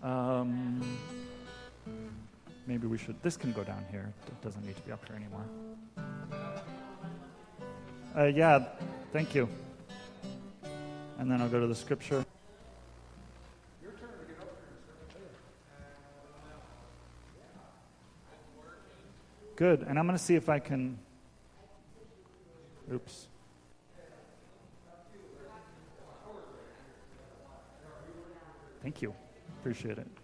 Maybe we should. This can go down here. It doesn't need to be up here anymore. Yeah, thank you. And then I'll go to the scripture. Your turn to get up here. Good. And I'm going to see if I can. Oops. Thank you. Appreciate it.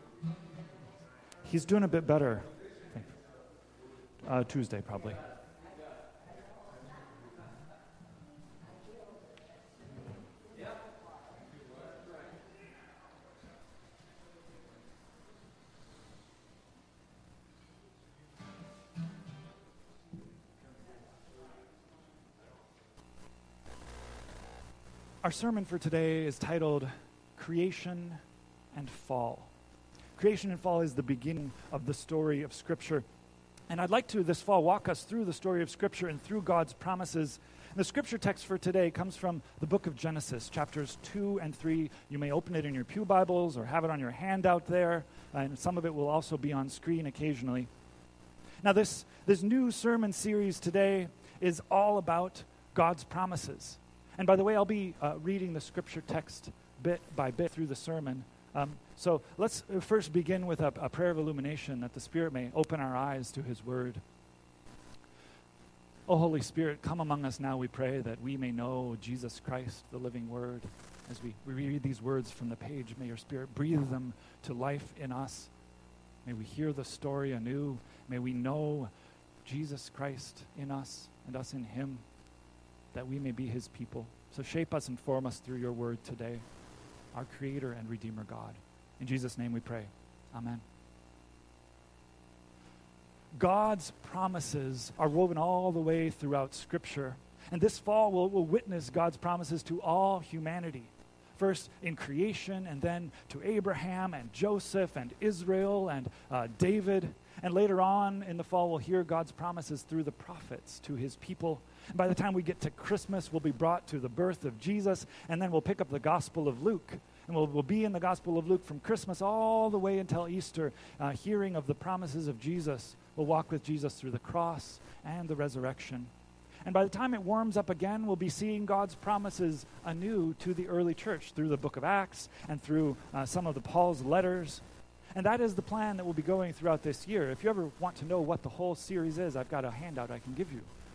He's doing a bit better. Tuesday, probably. Our sermon for today is titled Creation and Fall. Creation and fall is the beginning of the story of Scripture. And I'd like to, this fall, walk us through the story of Scripture and through God's promises. And the Scripture text for today comes from the book of Genesis, chapters 2 and 3. You may open it in your pew Bibles or have it on your handout there. And some of it will also be on screen occasionally. Now, this new sermon series today is all about God's promises. And by the way, I'll be reading the Scripture text bit by bit through the sermon. So let's first begin with a prayer of illumination that the Spirit may open our eyes to His Word. O Holy Spirit, come among us now, we pray, that we may know Jesus Christ, the living Word. As we read these words from the page, may your Spirit breathe them to life in us. May we hear the story anew. May we know Jesus Christ in us and us in Him, that we may be His people. So shape us and form us through your Word today, our Creator and Redeemer God. In Jesus' name we pray. Amen. God's promises are woven all the way throughout Scripture. And this fall we'll witness God's promises to all humanity. First in creation, and then to Abraham and Joseph and Israel and David. And later on in the fall, we'll hear God's promises through the prophets to His people. And by the time we get to Christmas, we'll be brought to the birth of Jesus, and then we'll pick up the Gospel of Luke. And we'll be in the Gospel of Luke from Christmas all the way until Easter, hearing of the promises of Jesus. We'll walk with Jesus through the cross and the resurrection. And by the time it warms up again, we'll be seeing God's promises anew to the early church through the book of Acts and through some of Paul's letters. And that is the plan that we'll be going throughout this year. If you ever want to know what the whole series is, I've got a handout I can give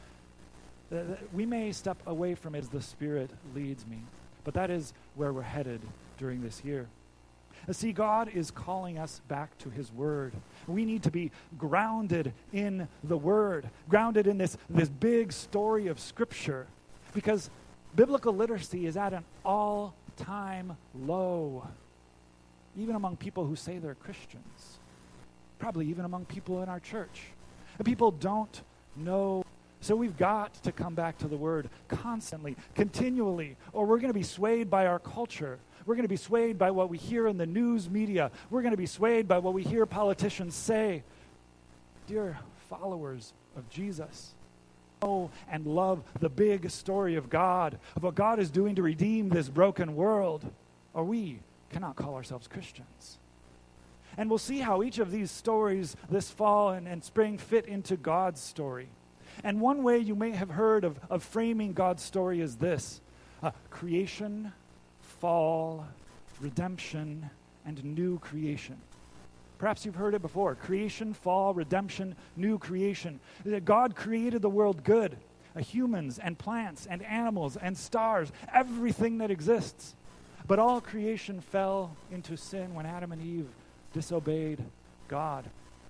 you. We may step away from it as the Spirit leads me, but that is where we're headed during this year. See, God is calling us back to His Word. We need to be grounded in the Word, grounded in this big story of Scripture, because biblical literacy is at an all-time low, even among people who say they're Christians, probably even among people in our church. And people don't know. So we've got to come back to the Word constantly, continually, or we're going to be swayed by our culture. We're going to be swayed by what we hear in the news media. We're going to be swayed by what we hear politicians say. Dear followers of Jesus, know and love the big story of God, of what God is doing to redeem this broken world, or we cannot call ourselves Christians. And we'll see how each of these stories this fall and spring fit into God's story. And one way you may have heard of framing God's story is this: creation, fall, redemption, and new creation. Perhaps you've heard it before. Creation, fall, redemption, new creation. God created the world good. Humans and plants and animals and stars, everything that exists. But all creation fell into sin when Adam and Eve disobeyed God.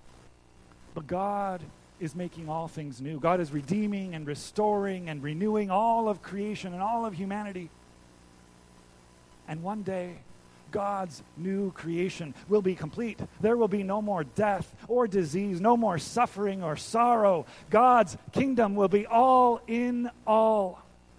But God is making all things new. God is redeeming and restoring and renewing all of creation and all of humanity. And one day, God's new creation will be complete. There will be no more death or disease, no more suffering or sorrow. God's kingdom will be all in all.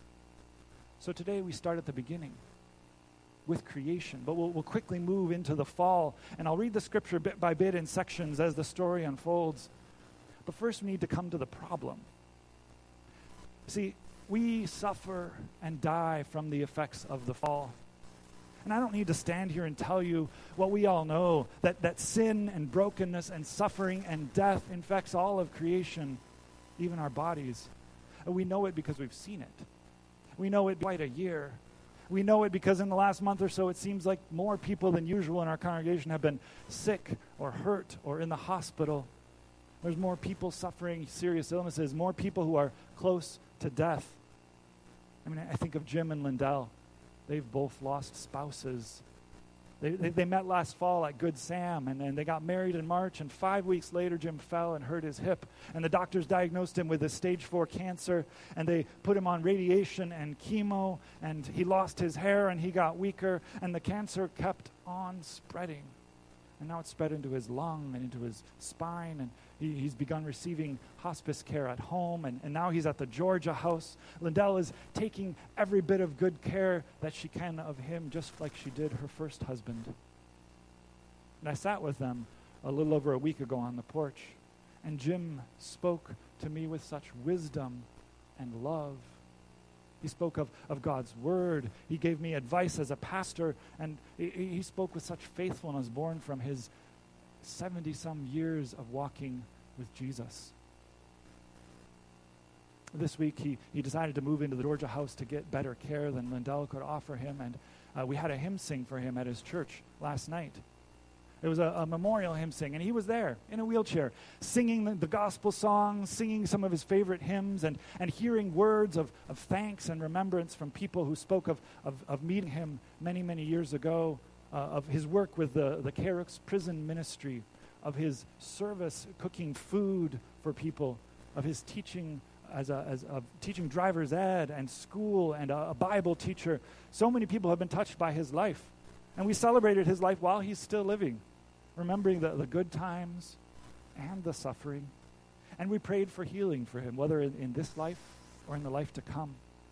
So today we start at the beginning with creation, but we'll quickly move into the fall. And I'll read the Scripture bit by bit in sections as the story unfolds. But first we need to come to the problem. See, we suffer and die from the effects of the fall. And I don't need to stand here and tell you what we all know, that sin and brokenness and suffering and death infects all of creation, even our bodies. And we know it because we've seen it. We know it quite a year. We know it because in the last month or so, it seems like more people than usual in our congregation have been sick or hurt or in the hospital. There's more people suffering serious illnesses, more people who are close to death. I mean, I think of Jim and Lindell. They've both lost spouses. They met last fall at Good Sam, and they got married in March, and 5 weeks later, Jim fell and hurt his hip. And the doctors diagnosed him with a stage 4 cancer, and they put him on radiation and chemo, and he lost his hair, and he got weaker, and the cancer kept on spreading. And now it's spread into his lung and into his spine, and he's begun receiving hospice care at home, and now he's at the Georgia house. Lindell is taking every bit of good care that she can of him, just like she did her first husband. And I sat with them a little over a week ago on the porch, and Jim spoke to me with such wisdom and love. He spoke of God's word. He gave me advice as a pastor, and he spoke with such faithfulness born from his 70-some years of walking with Jesus. This week, he decided to move into the Georgia house to get better care than Lindell could offer him, and we had a hymn sing for him at his church last night. It was a memorial hymn sing, and he was there in a wheelchair, singing the gospel songs, singing some of his favorite hymns, and hearing words of thanks and remembrance from people who spoke of meeting him many, many years ago, of his work with the Carrick's prison ministry, of his service cooking food for people, of his teaching as teaching driver's ed and school and a Bible teacher. So many people have been touched by his life, and we celebrated his life while he's still living, remembering the good times and the suffering. And we prayed for healing for him, whether in this life or in the life to come.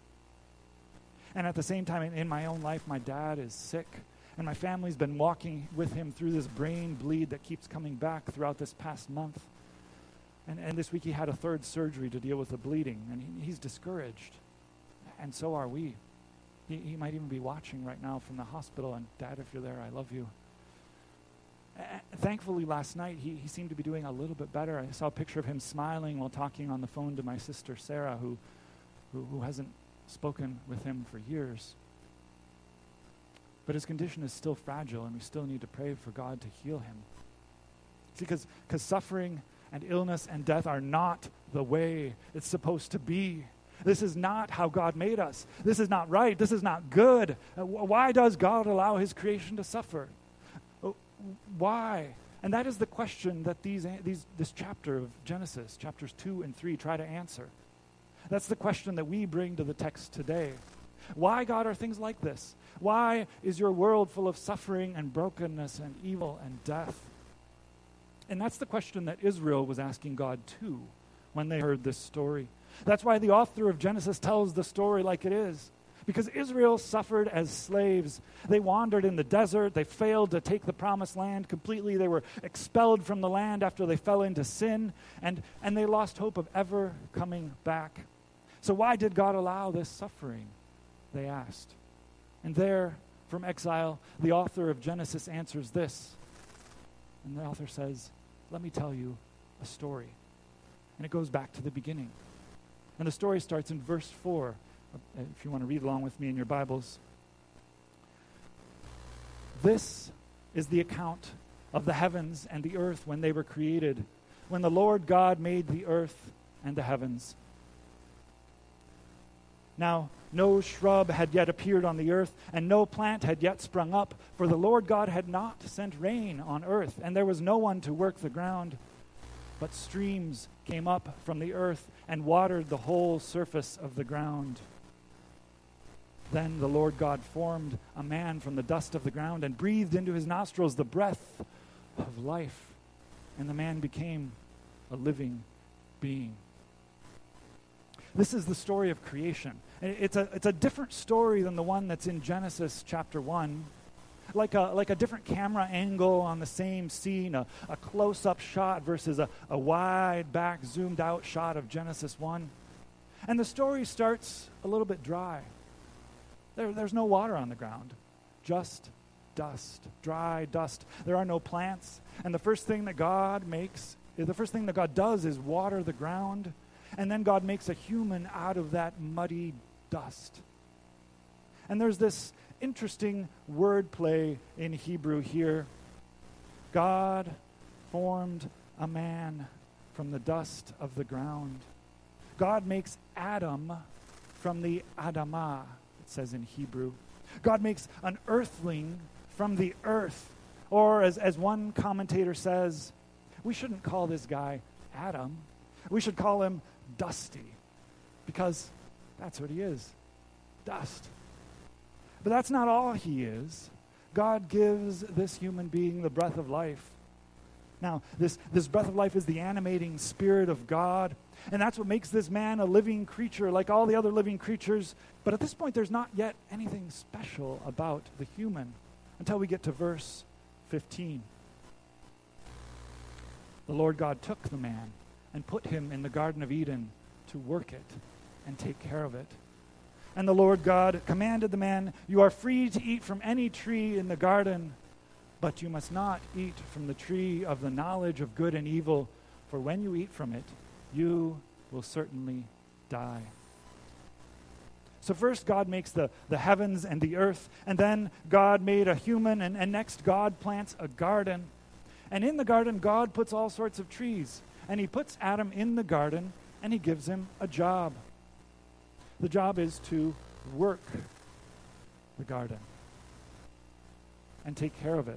And at the same time, in my own life, my dad is sick, and my family's been walking with him through this brain bleed that keeps coming back throughout this past month. And this week he had a third surgery to deal with the bleeding, and he's discouraged. And so are we. He might even be watching right now from the hospital, and Dad, if you're there, I love you. Thankfully, last night, he seemed to be doing a little bit better. I saw a picture of him smiling while talking on the phone to my sister, Sarah, who hasn't spoken with him for years. But his condition is still fragile, and we still need to pray for God to heal him. See, because suffering and illness and death are not the way it's supposed to be. This is not how God made us. This is not right. This is not good. Why does God allow his creation to suffer? Why? And that is the question that this chapter of Genesis, chapters 2 and 3, try to answer. That's the question that we bring to the text today. Why, God, are things like this? Why is your world full of suffering and brokenness and evil and death? And that's the question that Israel was asking God too when they heard this story. That's why the author of Genesis tells the story like it is. Because Israel suffered as slaves. They wandered in the desert. They failed to take the promised land completely. They were expelled from the land after they fell into sin. And they lost hope of ever coming back. So why did God allow this suffering? They asked. And there, from exile, the author of Genesis answers this. And the author says, let me tell you a story. And it goes back to the beginning. And the story starts in verse 4. If you want to read along with me in your Bibles. This is the account of the heavens and the earth when they were created, when the Lord God made the earth and the heavens. Now, no shrub had yet appeared on the earth, and no plant had yet sprung up, for the Lord God had not sent rain on earth, and there was no one to work the ground. But streams came up from the earth and watered the whole surface of the ground. Then the Lord God formed a man from the dust of the ground and breathed into his nostrils the breath of life, and the man became a living being. This is the story of creation. It's a different story than the one that's in Genesis chapter 1. Like a different camera angle on the same scene, a close-up shot versus a wide back, zoomed-out shot of Genesis 1. And the story starts a little bit dry. There's no water on the ground. just dust, dry dust. There are no plants. And the first thing that God does is water the ground. And then God makes a human out of that muddy dust. And there's this interesting wordplay in Hebrew here. God formed a man from the dust of the ground. God makes Adam from the Adamah, it says in Hebrew. God makes an earthling from the earth. Or as one commentator says, we shouldn't call this guy Adam. We should call him Dusty, because that's what he is, dust. But that's not all he is. God gives this human being the breath of life. Now, this breath of life is the animating spirit of God, and that's what makes this man a living creature like all the other living creatures. But at this point, there's not yet anything special about the human until we get to verse 15. The Lord God took the man and put him in the Garden of Eden to work it and take care of it. And the Lord God commanded the man, "You are free to eat from any tree in the garden, but you must not eat from the tree of the knowledge of good and evil, for when you eat from it, you will certainly die." So first God makes the heavens and the earth, and then God made a human, and next God plants a garden. And in the garden, God puts all sorts of trees. And he puts Adam in the garden, and he gives him a job. The job is to work the garden and take care of it.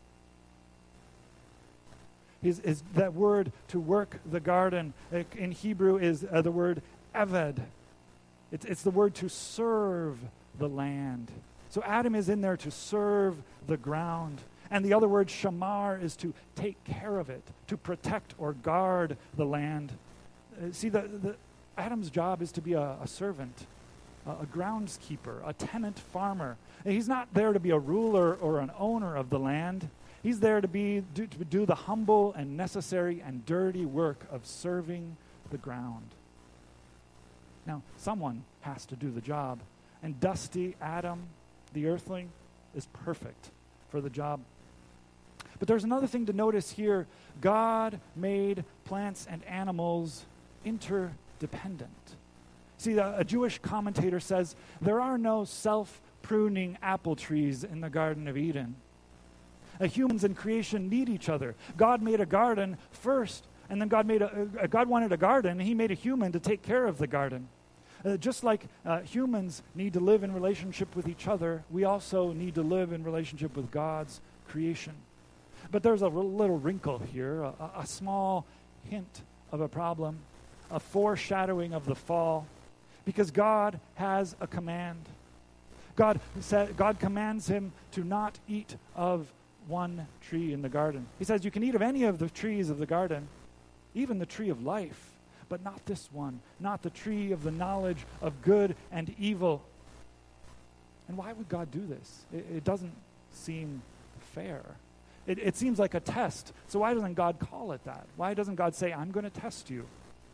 That word to work the garden in Hebrew is the word eved. It's the word to serve the land. So Adam is in there to serve the ground. And the other word, shamar, is to take care of it, to protect or guard the land. Adam's job is to be a servant, a groundskeeper, a tenant farmer. And he's not there to be a ruler or an owner of the land. He's there to do the humble and necessary and dirty work of serving the ground. Now, someone has to do the job. And dusty Adam, the earthling, is perfect for the job. But there's another thing to notice here. God made plants and animals interdependent. See, a Jewish commentator says, there are no self-pruning apple trees in the Garden of Eden. Humans and creation need each other. God made a garden first, and then God wanted a garden, and he made a human to take care of the garden. Just like humans need to live in relationship with each other, we also need to live in relationship with God's creation. But there's a little wrinkle here, a small hint of a problem, a foreshadowing of the fall, because God has a command. God commands him to not eat of one tree in the garden. He says, you can eat of any of the trees of the garden, even the tree of life, but not this one, not the tree of the knowledge of good and evil. And why would God do this? It doesn't seem fair. It seems like a test. So why doesn't God call it that? Why doesn't God say, I'm going to test you?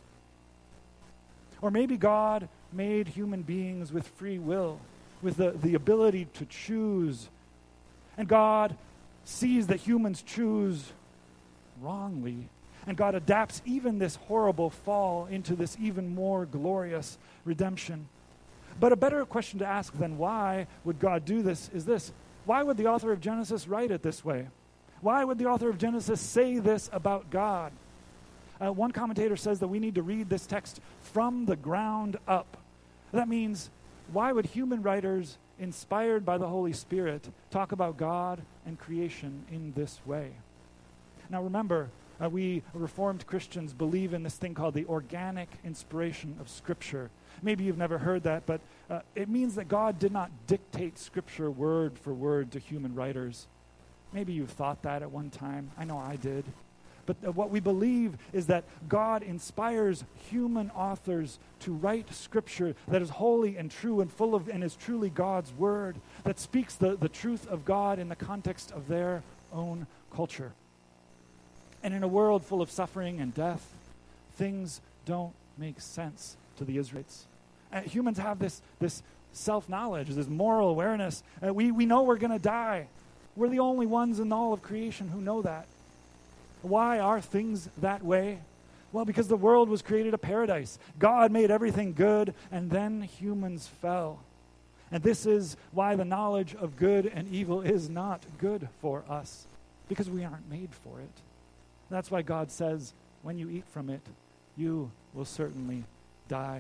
Or maybe God made human beings with free will, with the ability to choose. And God sees that humans choose wrongly. And God adapts even this horrible fall into this even more glorious redemption. But a better question to ask than why would God do this is this. Why would the author of Genesis write it this way? Why would the author of Genesis say this about God? One commentator says that we need to read this text from the ground up. That means, why would human writers, inspired by the Holy Spirit, talk about God and creation in this way? Now remember, we Reformed Christians believe in this thing called the organic inspiration of Scripture. Maybe you've never heard that, but it means that God did not dictate Scripture word for word to human writers. Maybe you've thought that at one time. I know I did. But what we believe is that God inspires human authors to write Scripture that is holy and true and full of and is truly God's Word, that speaks the truth of God in the context of their own culture. And in a world full of suffering and death, things don't make sense to the Israelites. Humans have this self-knowledge, this moral awareness. We know we're going to die. We're the only ones in all of creation who know that. Why are things that way? Well, because the world was created a paradise. God made everything good, and then humans fell. And this is why the knowledge of good and evil is not good for us, because we aren't made for it. That's why God says, when you eat from it, you will certainly die.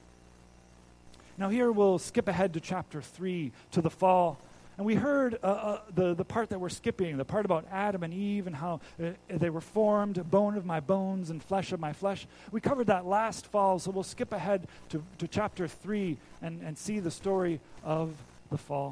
Now here we'll skip ahead to chapter 3, to the fall. And we heard the part that we're skipping, the part about Adam and Eve and how they were formed, bone of my bones and flesh of my flesh. We covered that last fall, so we'll skip ahead to chapter 3 and see the story of the fall.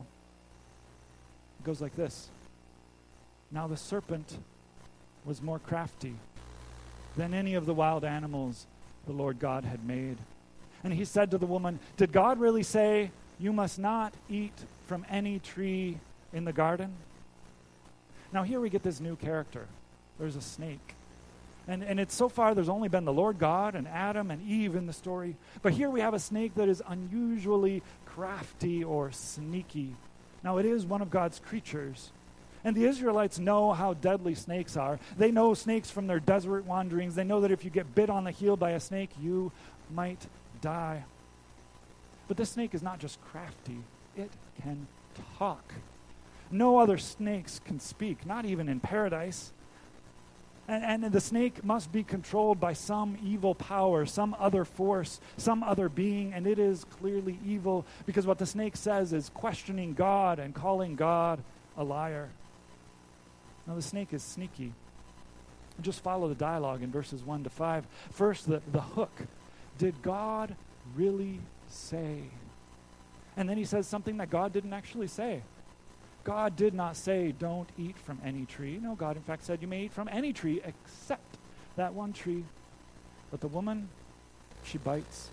It goes like this. Now the serpent was more crafty than any of the wild animals the Lord God had made. And he said to the woman, "Did God really say, 'You must not eat from any tree in the garden'?" Now here we get this new character. There's a snake. And it's so far there's only been the Lord God and Adam and Eve in the story. But here we have a snake that is unusually crafty or sneaky. Now it is one of God's creatures. And the Israelites know how deadly snakes are. They know snakes from their desert wanderings. They know that if you get bit on the heel by a snake, you might die. But this snake is not just crafty. It can talk. No other snakes can speak, not even in paradise. And the snake must be controlled by some evil power, some other force, some other being, and it is clearly evil because what the snake says is questioning God and calling God a liar. Now the snake is sneaky. Just follow the dialogue in verses 1 to 5. First, the hook. Did God really say? And then he says something that God didn't actually say. God did not say, don't eat from any tree. No, God in fact said, you may eat from any tree except that one tree. But the woman, she bites.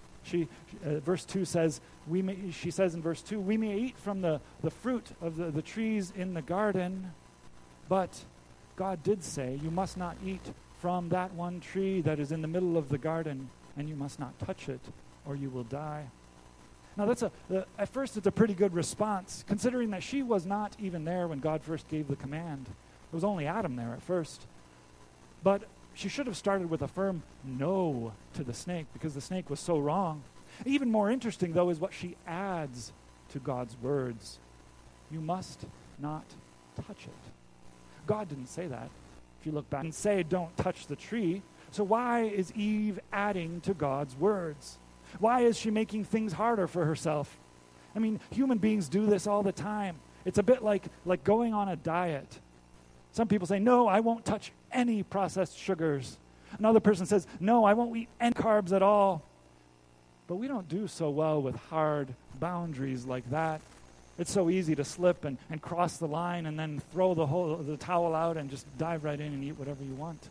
Verse 2 says, she says in verse 2, we may eat from the fruit of the trees in the garden, but God did say, you must not eat from that one tree that is in the middle of the garden, and you must not touch it, or you will die. Now at first it's a pretty good response, considering that she was not even there when God first gave the command. It was only Adam there at first. But she should have started with a firm no to the snake, because the snake was so wrong. Even more interesting, though, is what she adds to God's words. You must not touch it. God didn't say that. If you look back and say, don't touch the tree. So why is Eve adding to God's words? Why is she making things harder for herself? I mean, human beings do this all the time. It's a bit like going on a diet. Some people say, no, I won't touch any processed sugars. Another person says, no, I won't eat any carbs at all. But we don't do so well with hard boundaries like that. It's so easy to slip and cross the line and then throw the towel out and just dive right in and eat whatever you want.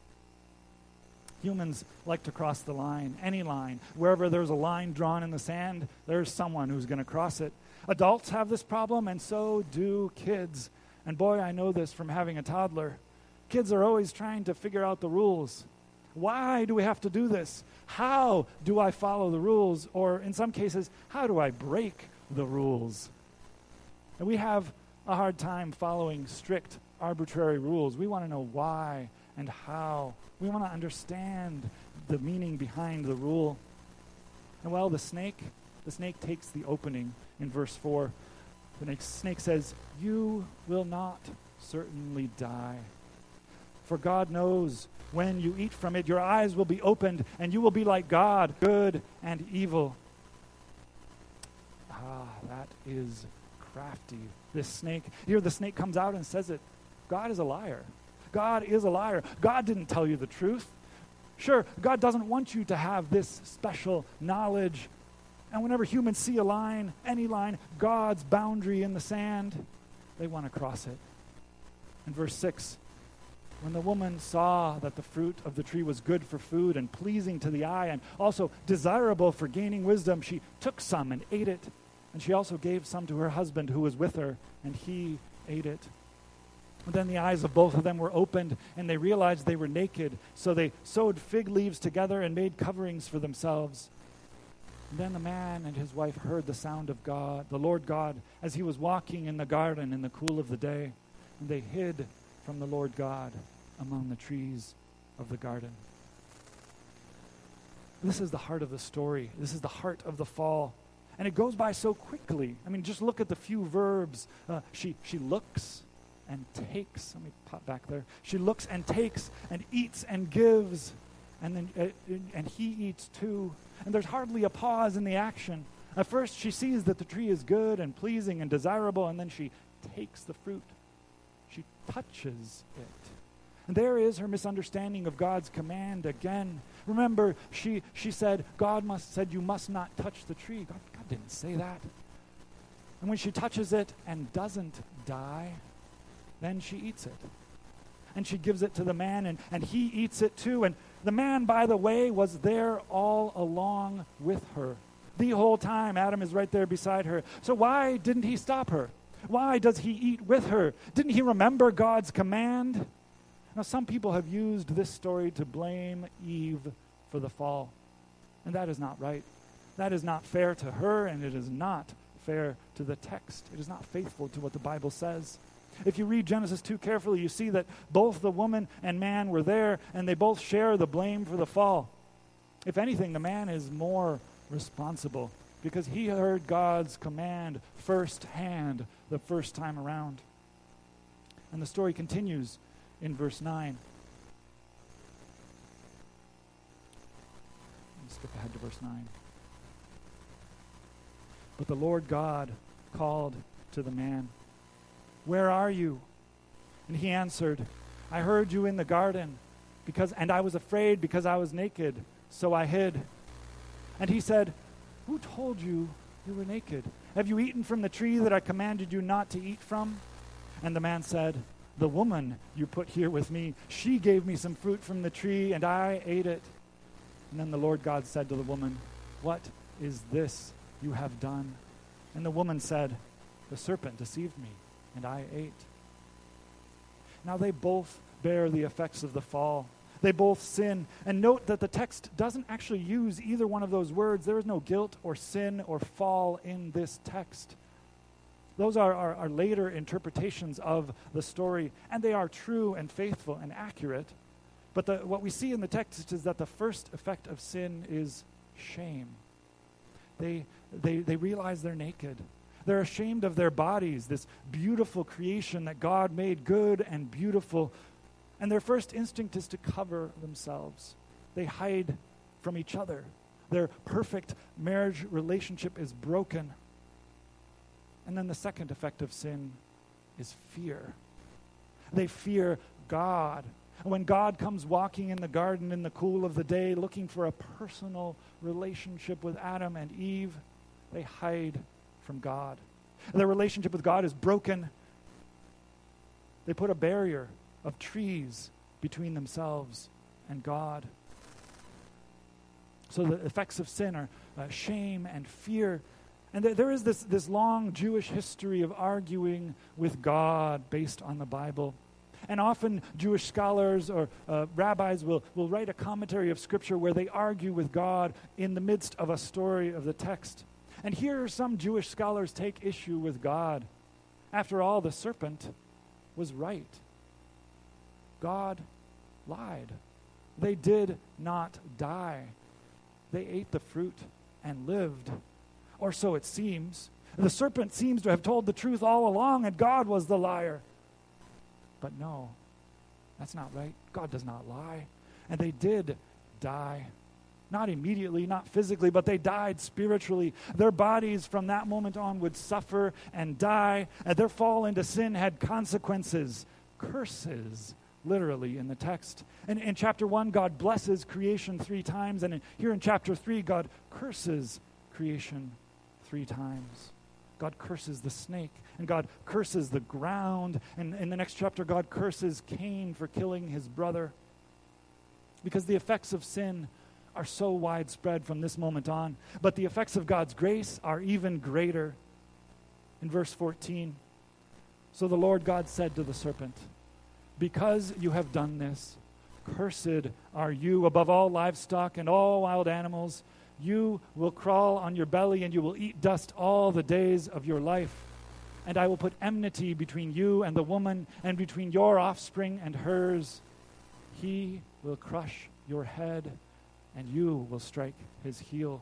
Humans like to cross the line, any line. Wherever there's a line drawn in the sand, there's someone who's going to cross it. Adults have this problem, and so do kids. And boy, I know this from having a toddler. Kids are always trying to figure out the rules. Why do we have to do this? How do I follow the rules? Or in some cases, how do I break the rules? And we have a hard time following strict, arbitrary rules. We want to know why and how. We want to understand the meaning behind the rule. And well, the snake takes the opening in verse 4. The snake says, you will not certainly die. For God knows when you eat from it, your eyes will be opened, and you will be like God, good and evil. That is crafty. This snake, here the snake comes out and says it. God is a liar. God is a liar. God didn't tell you the truth. Sure, God doesn't want you to have this special knowledge. And whenever humans see a line, any line, God's boundary in the sand, they want to cross it. In verse 6, when the woman saw that the fruit of the tree was good for food and pleasing to the eye and also desirable for gaining wisdom, she took some and ate it. And she also gave some to her husband who was with her, and he ate it. And then the eyes of both of them were opened, and they realized they were naked. So they sewed fig leaves together and made coverings for themselves. And then the man and his wife heard the sound of God, the Lord God, as he was walking in the garden in the cool of the day. And they hid from the Lord God among the trees of the garden. This is the heart of the story. This is the heart of the fall. And it goes by so quickly. I mean, just look at the few verbs. She looks and takes. Let me pop back there. She looks and takes and eats and gives. And then and he eats too. And there's hardly a pause in the action. At first, she sees that the tree is good and pleasing and desirable, and then she takes the fruit. She touches it. And there is her misunderstanding of God's command again. Remember, she said, God said you must not touch the tree. God didn't say that. And when she touches it and doesn't die, then she eats it. And she gives it to the man, and he eats it too. And the man, by the way, was there all along with her. The whole time, Adam is right there beside her. So why didn't he stop her? Why does he eat with her? Didn't he remember God's command? Now, some people have used this story to blame Eve for the fall. And that is not right. That is not fair to her, and it is not fair to the text. It is not faithful to what the Bible says. If you read Genesis 2 carefully, you see that both the woman and man were there, and they both share the blame for the fall. If anything, the man is more responsible because he heard God's command firsthand the first time around. And the story continues in verse 9. Let's skip ahead to verse 9. But the Lord God called to the man, "Where are you?" And he answered, "I heard you in the garden, and I was afraid because I was naked, so I hid." And he said, "Who told you you were naked? Have you eaten from the tree that I commanded you not to eat from?" And the man said, "The woman you put here with me, she gave me some fruit from the tree, and I ate it." And then the Lord God said to the woman, "What is this you have done?" And the woman said, "The serpent deceived me, and I ate." Now they both bear the effects of the fall. They both sin. And note that the text doesn't actually use either one of those words. There is no guilt or sin or fall in this text. Those are later interpretations of the story, and they are true and faithful and accurate. But what we see in the text is that the first effect of sin is shame. They realize they're naked. They're ashamed of their bodies, this beautiful creation that God made good and beautiful. And their first instinct is to cover themselves. They hide from each other. Their perfect marriage relationship is broken. And then the second effect of sin is fear. They fear God. And when God comes walking in the garden in the cool of the day, looking for a personal relationship with Adam and Eve, they hide from God. Their relationship with God is broken. They put a barrier of trees between themselves and God. So the effects of sin are shame and fear. And there is this long Jewish history of arguing with God based on the Bible. And often Jewish scholars or rabbis will write a commentary of Scripture where they argue with God in the midst of a story of the text. And here some Jewish scholars take issue with God. After all, the serpent was right. God lied. They did not die. They ate the fruit and lived. Or so it seems. The serpent seems to have told the truth all along, and God was the liar. But no, that's not right. God does not lie. And they did die. Not immediately, not physically, but they died spiritually. Their bodies from that moment on would suffer and die, and their fall into sin had consequences, curses, literally in the text. And in chapter 1, God blesses creation 3 times, and here in chapter 3, God curses creation 3 times. God curses the snake, and God curses the ground, and in the next chapter, God curses Cain for killing his brother. Because the effects of sin are so widespread from this moment on, but the effects of God's grace are even greater. In verse 14, so the Lord God said to the serpent, "Because you have done this, cursed are you above all livestock and all wild animals, You will crawl on your belly, and you will eat dust all the days of your life. And I will put enmity between you and the woman, and between your offspring and hers. He will crush your head, and you will strike his heel.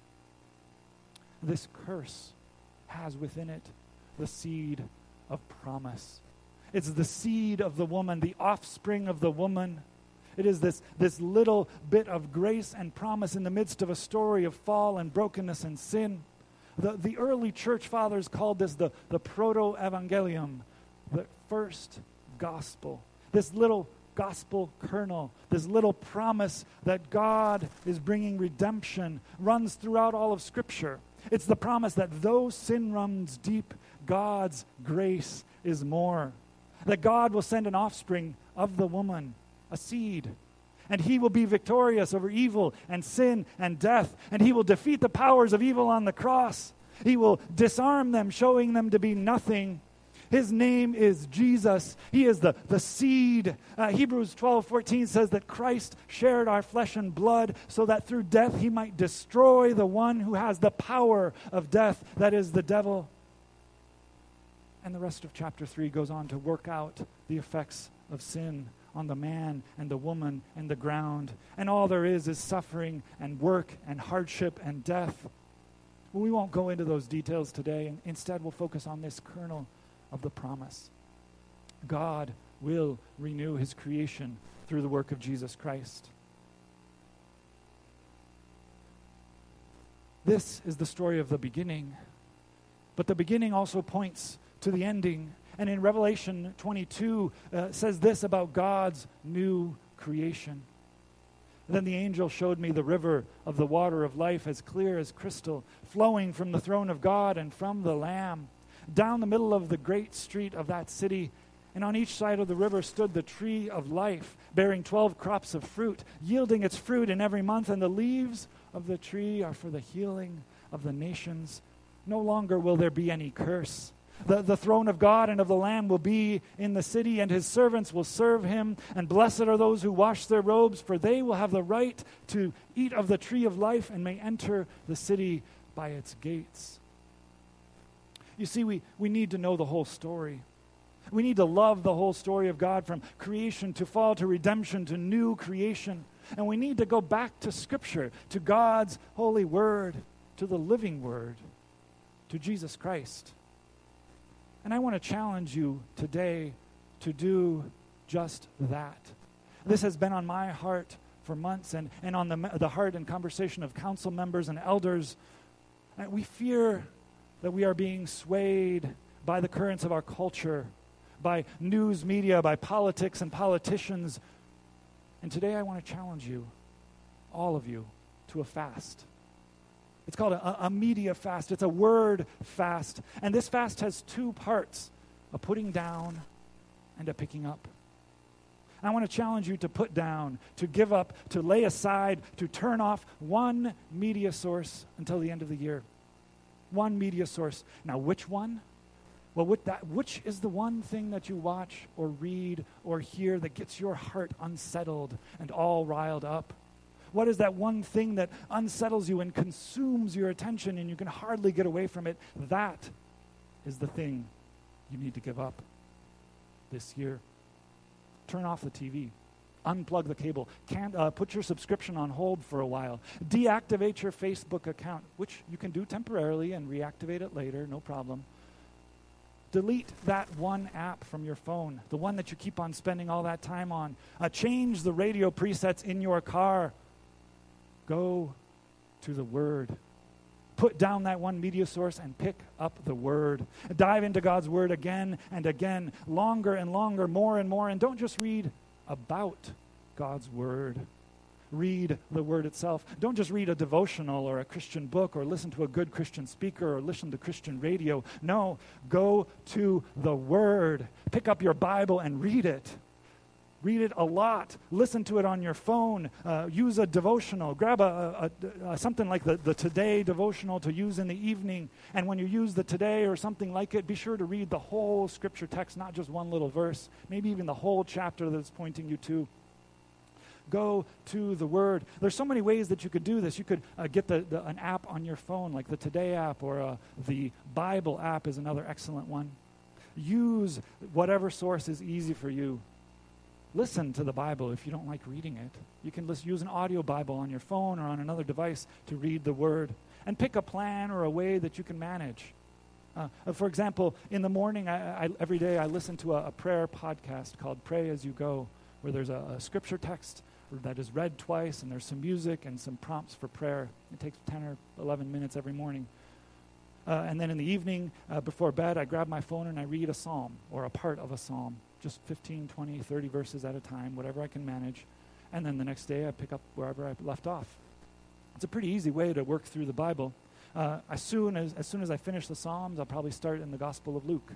This curse has within it the seed of promise. It's the seed of the woman, the offspring of the woman. It is this little bit of grace and promise in the midst of a story of fall and brokenness and sin. The early church fathers called this the proto-evangelium, the first gospel. This little gospel kernel, this little promise that God is bringing redemption, runs throughout all of Scripture. It's the promise that though sin runs deep, God's grace is more. That God will send an offspring of the woman, a seed, and he will be victorious over evil and sin and death, and he will defeat the powers of evil on the cross. He will disarm them, showing them to be nothing. His name is Jesus. He is the seed. Hebrews 12:14 says that Christ shared our flesh and blood so that through death he might destroy the one who has the power of death, that is the devil. And the rest of chapter 3 goes on to work out the effects of sin on the man and the woman and the ground. And all there is suffering and work and hardship and death. Well, we won't go into those details today. And instead, we'll focus on this kernel of the promise. God will renew his creation through the work of Jesus Christ. This is the story of the beginning. But the beginning also points to the ending. And in Revelation 22 says this about God's new creation. Then the angel showed me the river of the water of life, as clear as crystal, flowing from the throne of God and from the Lamb. Down the middle of the great street of that city, and on each side of the river stood the tree of life, bearing 12 crops of fruit, yielding its fruit in every month, and the leaves of the tree are for the healing of the nations. No longer will there be any curse. The throne of God and of the Lamb will be in the city, and his servants will serve him. And blessed are those who wash their robes, for they will have the right to eat of the tree of life and may enter the city by its gates. You see, we need to know the whole story. We need to love the whole story of God, from creation to fall to redemption to new creation. And we need to go back to Scripture, to God's holy word, to the living word, to Jesus Christ. And I want to challenge you today to do just that. This has been on my heart for months, and on the heart and conversation of council members and elders. And we fear that we are being swayed by the currents of our culture, by news media, by politics and politicians. And today I want to challenge you, all of you, to a fast. It's called a media fast. It's a word fast. And this fast has two parts, a putting down and a picking up. I want to challenge you to put down, to give up, to lay aside, to turn off one media source until the end of the year. One media source. Now, which one? Well, which is the one thing that you watch or read or hear that gets your heart unsettled and all riled up? What is that one thing that unsettles you and consumes your attention and you can hardly get away from it? That is the thing you need to give up this year. Turn off the TV. Unplug the cable. Put your subscription on hold for a while. Deactivate your Facebook account, which you can do temporarily and reactivate it later, no problem. Delete that one app from your phone, the one that you keep on spending all that time on. Change the radio presets in your car. Go to the Word. Put down that one media source and pick up the Word. Dive into God's Word again and again, longer and longer, more and more. And don't just read about God's Word. Read the Word itself. Don't just read a devotional or a Christian book or listen to a good Christian speaker or listen to Christian radio. No, go to the Word. Pick up your Bible and read it. Read it a lot. Listen to it on your phone. Use a devotional. Grab something like the Today devotional to use in the evening. And when you use the Today or something like it, be sure to read the whole Scripture text, not just one little verse, maybe even the whole chapter that it's pointing you to. go to the Word. There's so many ways that you could do this. You could get an app on your phone, like the Today app, or the Bible app is another excellent one. Use whatever source is easy for you. Listen to the Bible if you don't like reading it. You can use an audio Bible on your phone or on another device to read the Word. And pick a plan or a way that you can manage. For example, in the morning, every day I listen to a prayer podcast called Pray As You Go, where there's a scripture text that is read twice, and there's some music and some prompts for prayer. It takes 10 or 11 minutes every morning. And then in the evening, before bed, I grab my phone and I read a psalm or a part of a psalm. Just 15, 20, 30 verses at a time, whatever I can manage. And then the next day I pick up wherever I left off. It's a pretty easy way to work through the Bible. As soon as I finish the Psalms, I'll probably start in the Gospel of Luke.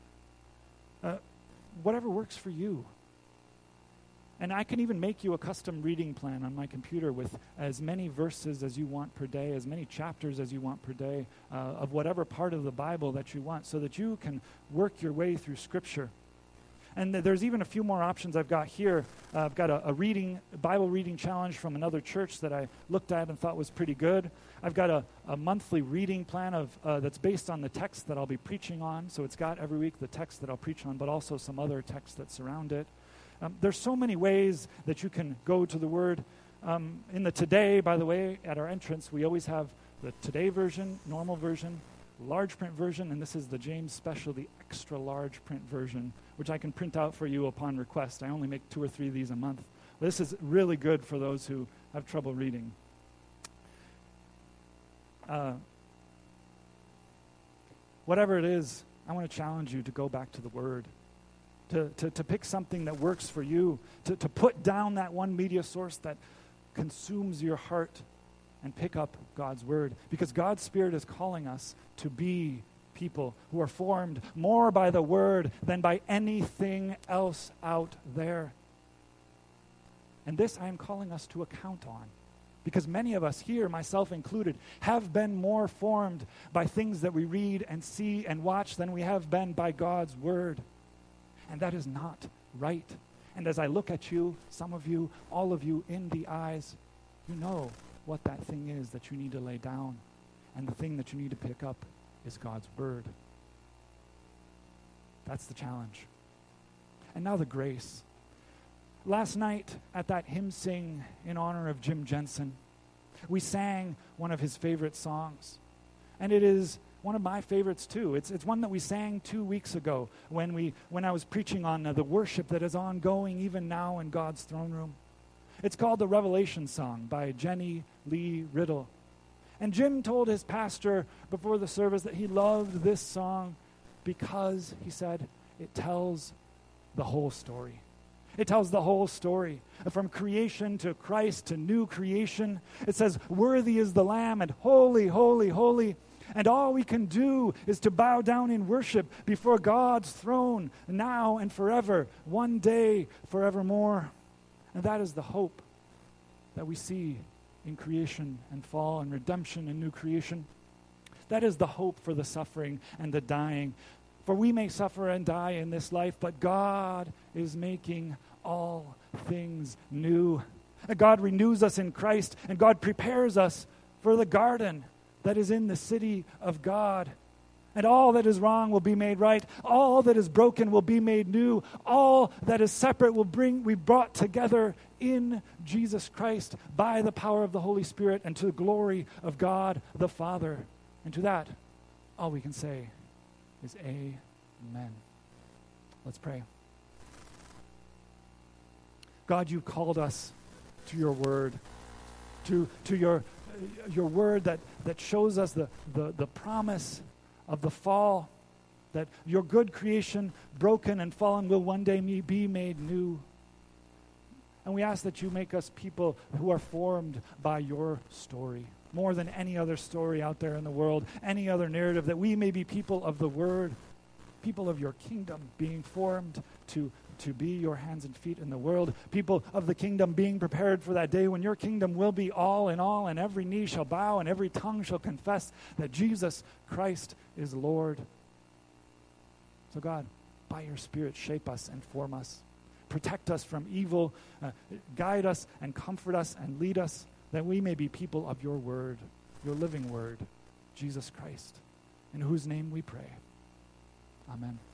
Whatever works for you. And I can even make you a custom reading plan on my computer with as many verses as you want per day, as many chapters as you want per day, of whatever part of the Bible that you want, so that you can work your way through Scripture. And there's even a few more options I've got here. I've got a Bible reading challenge from another church that I looked at and thought was pretty good. I've got a monthly reading plan that's based on the text that I'll be preaching on. So it's got every week the text that I'll preach on, but also some other texts that surround it. There's so many ways that you can go to the Word. In the Today, by the way, at our entrance, we always have the Today version, normal version, large print version, and this is the James Special, the extra large print version, which I can print out for you upon request. I only make 2 or 3 of these a month. This is really good for those who have trouble reading. Whatever it is, I want to challenge you to go back to the Word, to pick something that works for you, to put down that one media source that consumes your heart and pick up God's Word. Because God's Spirit is calling us to be people who are formed more by the Word than by anything else out there. And this I am calling us to account on. Because many of us here, myself included, have been more formed by things that we read and see and watch than we have been by God's Word. And that is not right. And as I look at you, some of you, all of you, in the eyes, you know what that thing is that you need to lay down. And the thing that you need to pick up is God's Word. That's the challenge. And now the grace. Last night at that hymn sing in honor of Jim Jensen, we sang one of his favorite songs. And it is one of my favorites too. It's one that we sang 2 weeks ago when I was preaching on the worship that is ongoing even now in God's throne room. It's called the Revelation Song by Jenny Lee Riddle. And Jim told his pastor before the service that he loved this song because, he said, it tells the whole story. It tells the whole story. From creation to Christ to new creation. It says, worthy is the Lamb and holy, holy, holy. And all we can do is to bow down in worship before God's throne now and forever, one day, forevermore. And that is the hope that we see in creation and fall and redemption and new creation. That is the hope for the suffering and the dying. For we may suffer and die in this life, but God is making all things new. And God renews us in Christ, and God prepares us for the garden that is in the city of God. And all that is wrong will be made right. All that is broken will be made new. All that is separate will be brought together in Jesus Christ by the power of the Holy Spirit and to the glory of God the Father. And to that, all we can say is amen. Let's pray. God, you've called us to your word, to your word that shows us the promise of the fall, that your good creation, broken and fallen, will one day be made new. And we ask that you make us people who are formed by your story, more than any other story out there in the world, any other narrative, that we may be people of the word, people of your kingdom, being formed to be your hands and feet in the world, people of the kingdom being prepared for that day when your kingdom will be all in all, and every knee shall bow and every tongue shall confess that Jesus Christ is Lord. So God, by your Spirit, shape us and form us. protect us from evil, guide us and comfort us and lead us, that we may be people of your word, your living word, Jesus Christ, in whose name we pray. Amen.